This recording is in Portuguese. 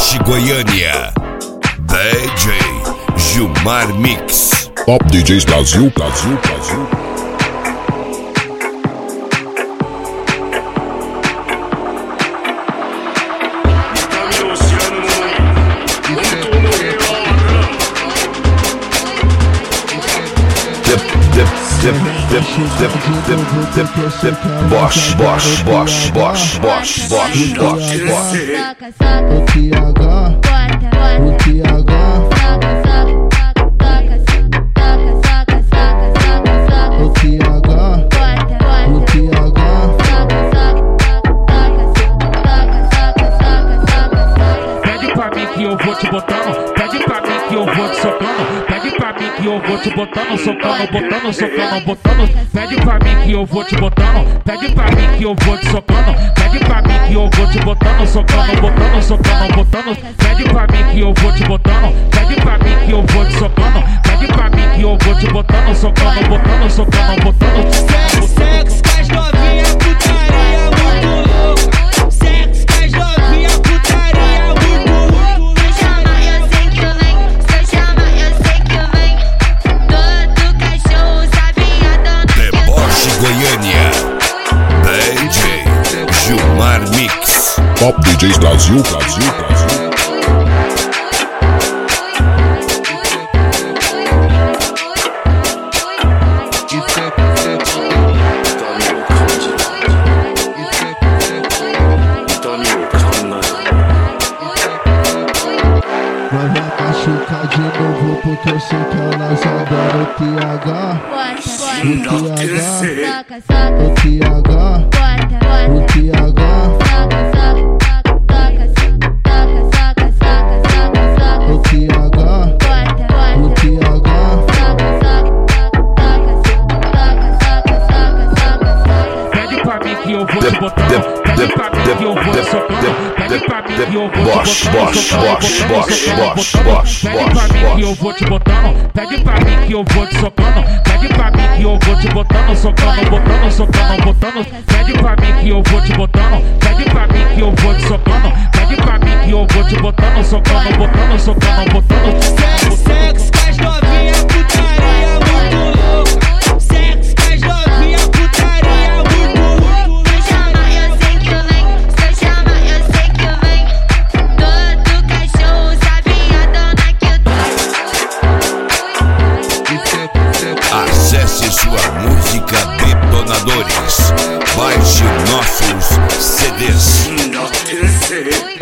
Deboche Goiânia. DJ Gilmar Mix. Top DJs Brasil, Brasil, Brasil. Bosch, Bosch, Bosch, Bosch, Bosch, Bosch, Bosch, Bosch. O TH, o TH. Pede pra mim que eu vou te botando, pede pra mim que eu vou te socando, pede pra mim que eu vou te botando, socando, botando, socando, botando. Pede pra mim que eu vou te botando, pede pra mim que eu vou te socando, pede pra mim que eu vou te botando, socando, botando, socando, botando. Pede pra mim que eu vou te botando, pede pra mim que eu vou te socando, pede pra mim que eu vou te botando, socando, botando, socando, botando. Sexo com as novinhas, putaria muito louca. Sexo com as novinhas, putaria muito louca. Se chama, eu sei que vem. Se chama, eu sei que vem. Todo cachorro sabe a dona que Deboche Goiânia. DJ Gilmar Mix. Top DJs Brasil, Brasil, Brasil. Vai machucar de novo porque eu sei que elas adoram o TH. O TH, o TH, o TH. O TH, o TH. Pede pra mim que eu vou te botando, pede pra mim que eu vou te socando, pede pra mim que eu vou te Bosch, Bosch, Bosch, Bosch, Bosch, Bosch, pede pra mim que eu vou te botando, pede pra mim que eu vou te socando, pede pra mim que eu vou te botando, socando, botando, socando, botando. Pede pra mim que eu vou te botando, pede pra mim que eu vou te socando, pede pra mim que eu vou te botando, socando, botando, socando, botando. Sexo com as novinhas, putaria muito louca. Sexo com as novinhas, putaria muito louca. se chama, eu sei que vem. Se chama, eu sei que vem. Todo cachorro sabe a dona que Acesse sua música Detonadores. Baixe nossos CDs.